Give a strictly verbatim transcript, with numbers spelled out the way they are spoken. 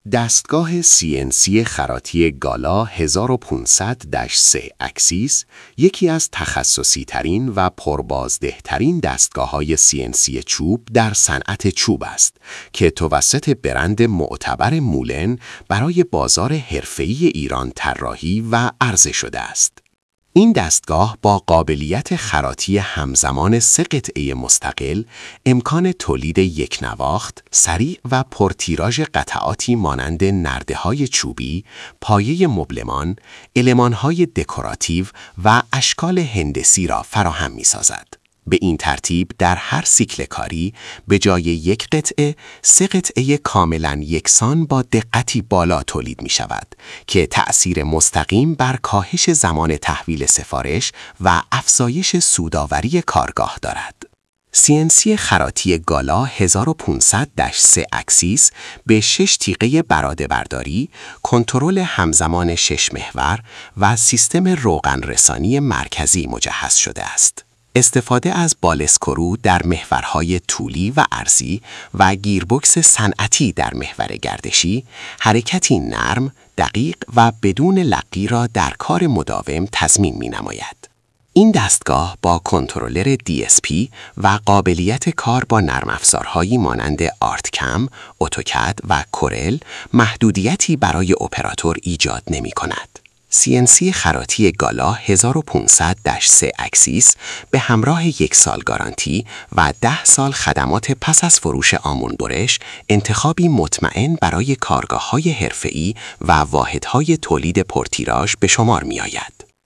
دستگاه سی ان سی خراطی گالا هزار و پانصد سه اکسیس یکی از تخصصی ترین و پربازده ترین دستگاه های سی ان سی چوب در صنعت چوب است که توسط برند معتبر مولن برای بازار حرفه‌ای ایران طراحی و عرضه شده است. این دستگاه با قابلیت خراطی همزمان سه قطعه مستقل، امکان تولید یک نواخت، سریع و پرتیراژ قطعاتی مانند نرده‌های چوبی، پایه مبلمان، المان‌های دکوراتیو و اشکال هندسی را فراهم می‌سازد. به این ترتیب در هر سیکل کاری به جای یک قطعه، سه قطعه کاملاً یکسان با دقتی بالا تولید می شود که تأثیر مستقیم بر کاهش زمان تحویل سفارش و افزایش سودآوری کارگاه دارد. سی ان سی خراطی گالا هزار و پانصد سه اکسیس به شش تیغه براده برداری، کنترل همزمان شش محور و سیستم روغن رسانی مرکزی مجهز شده است. استفاده از بالسکرو در محورهای طولی و عرضی و گیربکس صنعتی در محور گردشی، حرکتی نرم، دقیق و بدون لقی را در کار مداوم تضمین می‌نماید. این دستگاه با کنترلر دی اس پی و قابلیت کار با نرم افزارهایی مانند آرتکم، اتوکد و کورل محدودیتی برای اپراتور ایجاد نمی‌کند. سی ان سی خراطی گالا هزار و پانصد سه اکسیس به همراه یک سال گارانتی و ده سال خدمات پس از فروش آمون برش، انتخابی مطمئن برای کارگاه‌های حرفه‌ای و واحدهای تولید پرتیراژ به شمار می‌آید.